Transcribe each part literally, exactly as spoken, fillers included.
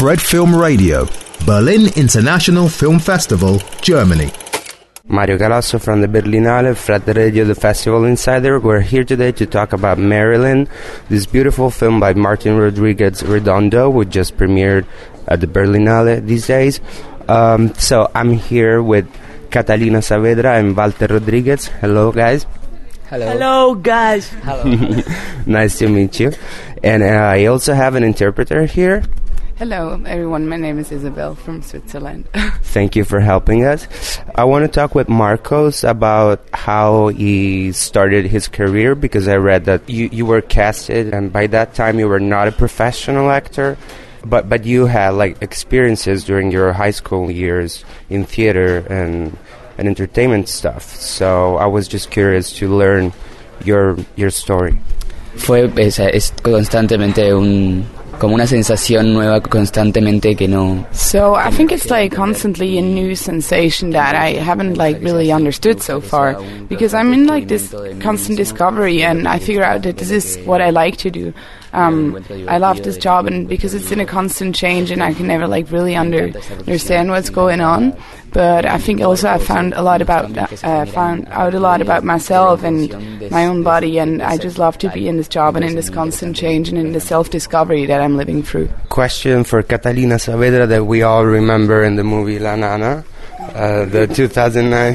Fred Film Radio, Berlin International Film Festival, Germany. Mario Galasso from the Berlinale, Fred Radio, the Festival Insider. We're here today to talk about Marilyn, this beautiful film by Martin Rodriguez Redondo, which just premiered at the Berlinale these days. Um, so I'm here with Catalina Saavedra and Walter Rodriguez. Hello, guys. Hello. Hello, guys. Hello. Nice to meet you. And uh, I also have an interpreter here. Hello, everyone. My name is Isabel from Switzerland. Thank you for helping us. I want to talk with Marcos about how he started his career, because I read that you, you were casted, and by that time you were not a professional actor, but, but you had like experiences during your high school years in theater and, and entertainment stuff. So I was just curious to learn your, your story. Fue, es, es constantemente un... como una sensación nueva constantemente que no. So I think it's like constantly a new sensation that I haven't like really understood so far, because I'm in like this constant discovery and I figure out that this is what I like to do. Um, I love this job, and because it's in a constant change and I can never like really under, understand what's going on. But I think also I found a lot about uh, found out a lot about myself and my own body, and I just love to be in this job and in this constant change and in the self-discovery that I'm living through. Question for Catalina Saavedra that we all remember in the movie La Nana, uh, the two thousand nine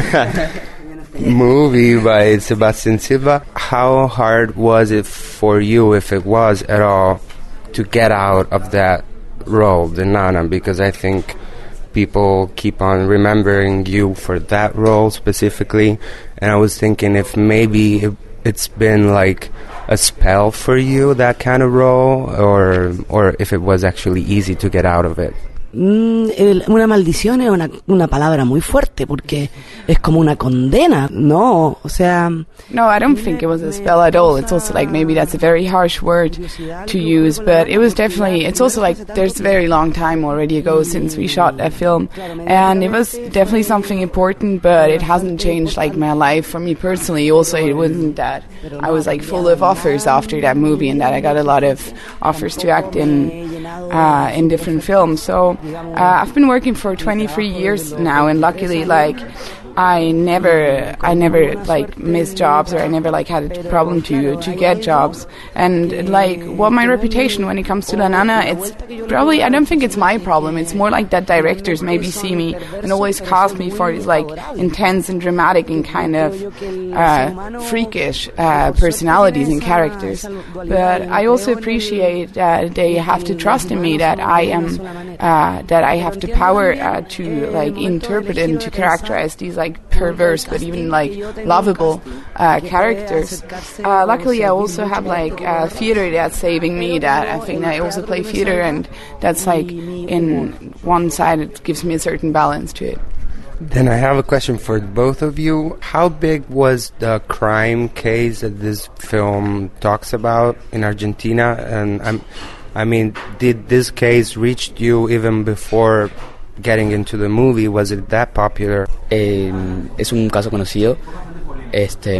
movie by Sebastian Silva. How hard was it for you, if it was at all, to get out of that role, the Nana? Because I think people keep on remembering you for that role specifically, and I was thinking if maybe it, it's been like a spell for you, that kind of role, or or if it was actually easy to get out of it. Mm, el, una maldición es una, una palabra muy fuerte, porque es como una condena, ¿no? O sea... No, I don't think it was a spell at all. It's also like, maybe that's a very harsh word to use, but it was definitely... It's also like, there's a very long time already ago since we shot that film, and it was definitely something important, but it hasn't changed like my life for me personally. Also, it wasn't that I was like full of offers after that movie, and that I got a lot of offers to act in uh, in different films. So uh, I've been working for twenty-three years now, and luckily, like, I never, I never like missed jobs, or I never like had a problem to to get jobs. And like, what my reputation when it comes to La Nana, it's probably, I don't think it's my problem. It's more like that directors maybe see me and always cast me for these like intense and dramatic and kind of uh, freakish uh, personalities and characters. But I also appreciate that they have to trust in me, that I am, uh, that I have the power uh, to like interpret and to characterize these like like perverse but even like lovable uh, characters. Uh, luckily, I also have like uh, theater that's saving me. That I think I also play theater, and that's like in one side it gives me a certain balance to it. Then I have a question for both of you. How big was the crime case that this film talks about in Argentina? And I'm, I mean, did this case reach you even before getting into the movie? Was it that popular? Eh, es un caso conocido. Este.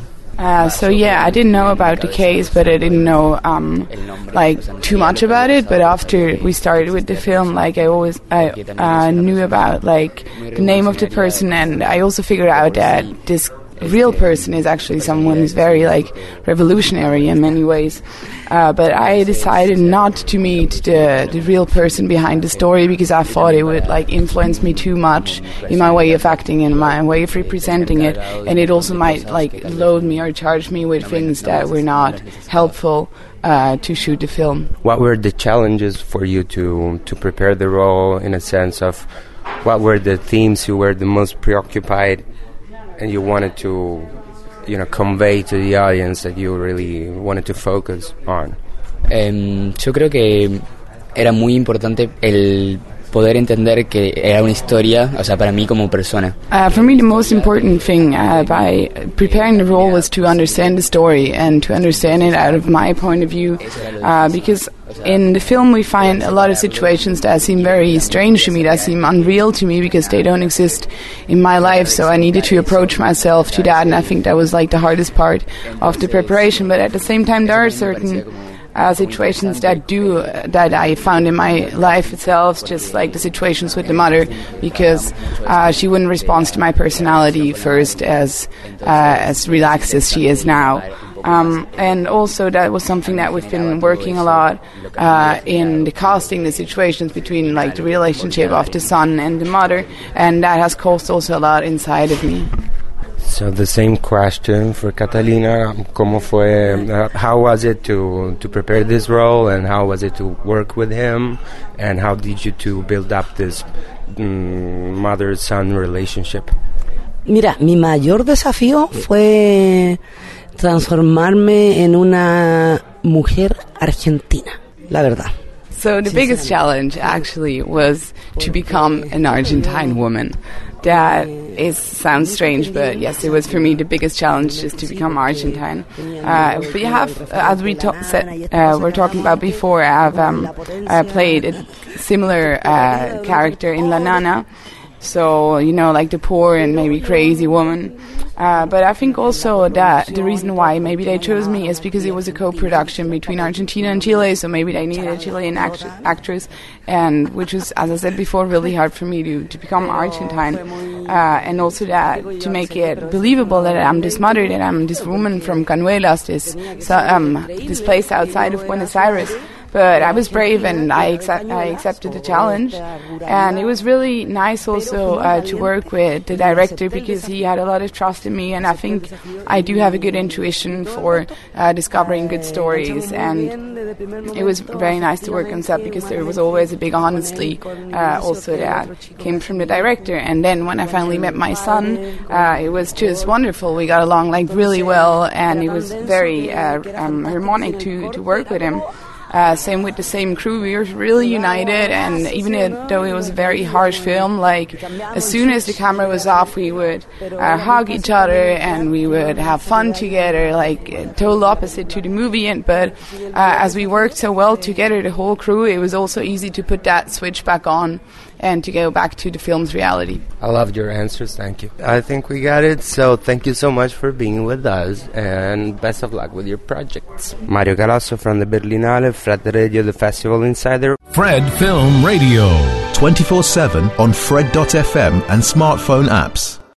Uh, so yeah, I didn't know about the case, but I didn't know um, like too much about it. But after we started with the film, like I always I uh, knew about like the name of the person, and I also figured out that this real person is actually someone who's very like revolutionary in many ways. Uh, but I decided not to meet the the real person behind the story, because I thought it would like influence me too much in my way of acting and my way of representing it, and it also might like load me or charge me with things that were not helpful uh, to shoot the film. What were the challenges for you to to prepare the role, in a sense of what were the themes you were the most preoccupied and you wanted to, you know, convey to the audience that you really wanted to focus on? Um, yo creo que era muy importante el poder entender que era una historia, o sea, para mí como persona. Uh, for me, the most important thing uh, by preparing the role was to understand the story and to understand it out of my point of view, uh, because in the film we find a lot of situations that seem very strange to me, that seem unreal to me because they don't exist in my life, so I needed to approach myself to that, and I think that was like the hardest part of the preparation. But at the same time, there are certain uh, situations that do uh, that I found in my life itself, just like the situations with the mother, because uh, she wouldn't respond to my personality first as uh, as relaxed as she is now. Um, and also that was something that we've been working a lot uh, in the casting, the situations between like the relationship of the son and the mother, and that has caused also a lot inside of me. So the same question for Catalina, ¿cómo fue, uh, how was it to, to prepare this role, and how was it to work with him, and how did you two build up this mm, mother-son relationship? Mira, mi mayor desafío fue transformarme en una mujer argentina, la verdad. So the biggest challenge actually was to become an Argentine woman. That is sounds strange, but yes, it was for me the biggest challenge just to become Argentine. Uh, we have, as we ta- said, uh, were talking about before, I have um, uh, played a similar uh, character in La Nana. So, you know, like the poor and maybe crazy woman. Uh, but I think also that the reason why maybe they chose me is because it was a co-production between Argentina and Chile, so maybe they needed a Chilean act- actress, and which was, as I said before, really hard for me to, to become Argentine. Uh, and also that to make it believable that I'm this mother, that I'm this woman from Canuelas, this, so, um, this place outside of Buenos Aires. But I was brave and I, accept, I accepted the challenge. And it was really nice also uh, to work with the director because he had a lot of trust in me, and I think I do have a good intuition for uh, discovering good stories. And it was very nice to work on set because there was always a big honesty uh, also that came from the director. And then when I finally met my son, uh, it was just wonderful. We got along like really well, and it was very uh, um, harmonic to, to work with him. Uh, same with the same crew, we were really united, and even it, though it was a very harsh film, like as soon as the camera was off, we would uh, hug each other and we would have fun together, like uh, total opposite to the movie. And but uh, as we worked so well together, the whole crew, it was also easy to put that switch back on and to go back to the film's reality. I loved your answers, thank you. I think we got it, so thank you so much for being with us, and best of luck with your projects. Mario Galasso from the Berlinale, Fred Radio, the Festival Insider. Fred Film Radio. twenty-four seven on Fred dot f m and smartphone apps.